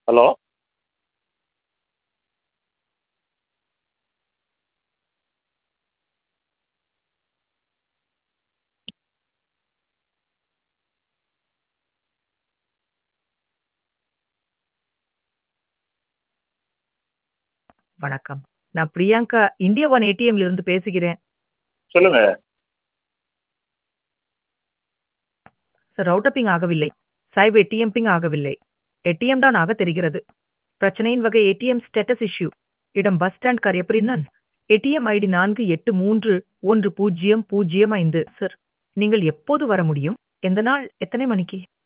Hello? வணக்கம். நான் Priyanka India one ஏடிஎம்ல இருந்து பேசுகிறேன். சொல்லுங்க. சார் ரவுட்டர் பிங் ஆகவில்லை. சாய்ப் ஏடிஎம் பிங் ஆகவில்லை. ஏடிஎம் தான் ஆக தெரிகிறது. பிரச்சனையின் வகை ஏடிஎம் ஸ்டேட்டஸ் இஷ்யூ. இடம் பஸ் ஸ்டாண்ட் கரியப்பரினன். ATM ID 48310005. சார், நீங்கள் எப்போது வர முடியும்? எந்த நாள்? எத்தனை மணிக்கு?